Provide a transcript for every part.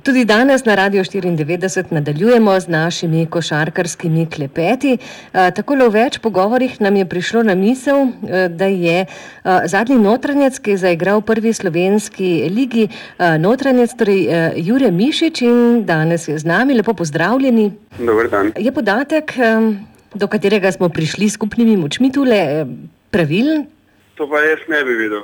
Tudi danes na Radiu 94 nadaljujemo z našimi košarkarskimi klepeti. Takole v več pogovorih nam je prišlo na misel, da je zadnji notranjec, ki je zaigral v prvi slovenski ligi, notranjec, torej Jure Mišič, in danes je z nami. Lepo pozdravljeni. Dober dan. Je podatek, do katerega smo prišli skupnimi močmi tule, pravilen? To pa jaz ne bi videl.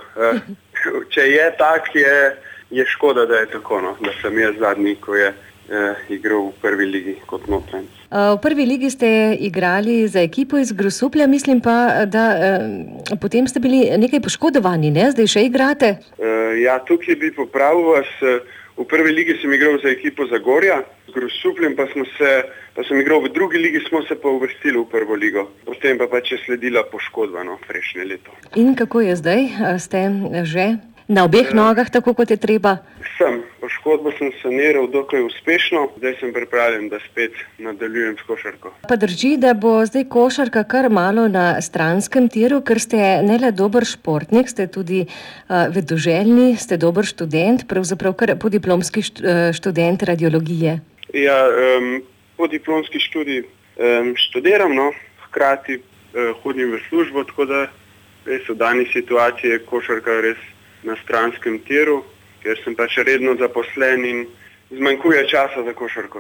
Če je tak, je škoda, da je tako, da sem jaz zadnji, ko je igral v prvi ligi kot notranjec. V prvi ligi ste igrali za ekipo iz Grosuplja, mislim pa, da potem ste bili nekaj poškodovani, ne? Zdaj še igrate? Ja, tukaj bi popravil vas. V prvi ligi sem igral za ekipo Zagorja, z Grosupljem pa sem igral v drugi ligi, smo se pa uvrstili v prvo ligo. Potem pa je sledila poškodba, prejšnje leto. In kako je zdaj? Ste že na obeh nogah, tako kot je treba? Poškodbo sem saniral dokaj uspešno, zdaj sem pripravljen, da spet nadaljujem s košarko. Pa drži, da bo zdaj košarka kar malo na stranskem tiru, ker ste ne le dober športnik, ste tudi vedoželjni, ste dober študent, pravzaprav kar podiplomski študent radiologije. Ja, podiplomski študij študiram, hkrati hodim v službo, tako da res v dani situaciji je košarka res na stranskem tiru, ker sem pač redno zaposlen in zmanjkuje časa za košarko.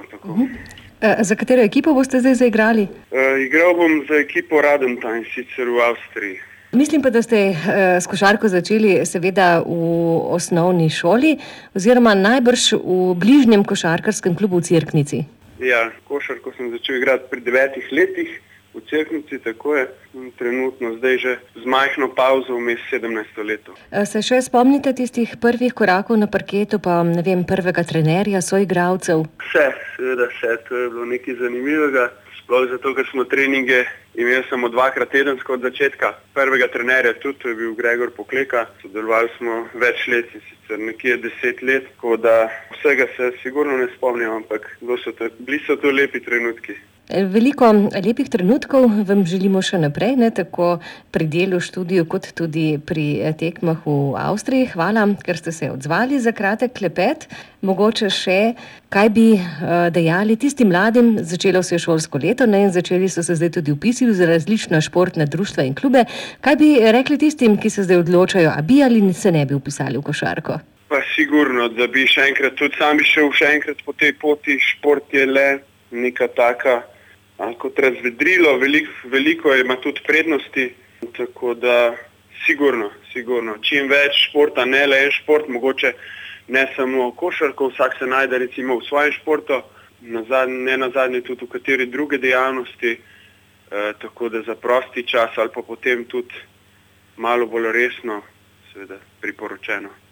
Za katero ekipo boste zdaj zaigrali? Igral bom za ekipo Radenta, in sicer v Avstriji. Mislim pa, da ste s košarko začeli seveda v osnovni šoli oziroma najbrž v bližnjem košarkarskem klubu v Cerknici. Ja, košarko sem začel igrati pri 9 letih v Cerknici, tako je. In trenutno zdaj že z majhno pavzo vmes 17. leto. Se še spomnite tistih prvih korakov na parketu, pa ne vem, prvega trenerja, soigralcev? Seveda se, to je bilo nekaj zanimivega. Sploh zato, ker smo treninge imeli samo 2-krat tedensko od začetka. Prvega trenerja tudi, to je bil Gregor Pokleka. Sodelovali smo več let, sicer nekje 10 let, tako da vsega se sigurno ne spomnim, ampak bili so to lepi trenutki. Veliko lepih trenutkov vam želimo še naprej, tako pri delu, študiju, kot tudi pri tekmah v Avstriji. Hvala, ker ste se odzvali za kratek klepet. Mogoče še, kaj bi dejali tistim mladim, začelo se je šolsko leto, in začeli so se zdaj tudi vpisi za različna športna društva in klube. Kaj bi rekli tistim, ki se zdaj odločajo, a bi ali se ne bi vpisali v košarko? Pa sigurno, da bi še enkrat, tudi sam bi šel še enkrat po tej poti. Šport je le neka taka kot razvedrilo, veliko ima tudi prednosti, tako da sigurno, čim več športa, ne le en šport, mogoče ne samo košarko, vsak se najde recimo v svojem športu, ne nazadnje tudi v kateri druge dejavnosti, tako da za prosti čas ali pa potem tudi malo bolj resno, seveda priporočeno.